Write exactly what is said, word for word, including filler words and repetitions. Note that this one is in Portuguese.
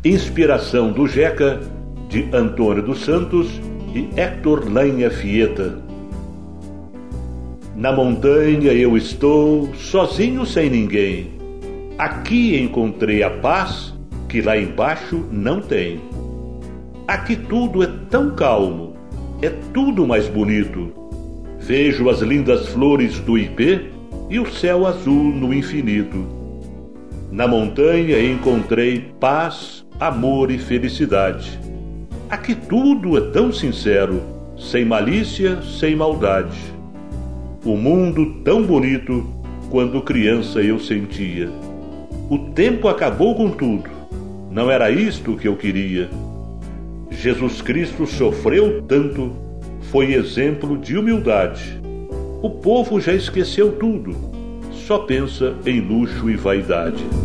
Inspiração do Jeca, de Antônio dos Santos e Héctor Lanha Fieta. Na montanha eu estou, sozinho sem ninguém. Aqui encontrei a paz que lá embaixo não tem. Aqui tudo é tão calmo, é tudo mais bonito. Vejo as lindas flores do ipê e o céu azul no infinito. Na montanha encontrei paz, amor e felicidade. Aqui tudo é tão sincero, sem malícia, sem maldade. O mundo tão bonito quando criança eu sentia. O tempo acabou com tudo, não era isto que eu queria. Jesus Cristo sofreu tanto, foi exemplo de humildade. O povo já esqueceu tudo, só pensa em luxo e vaidade.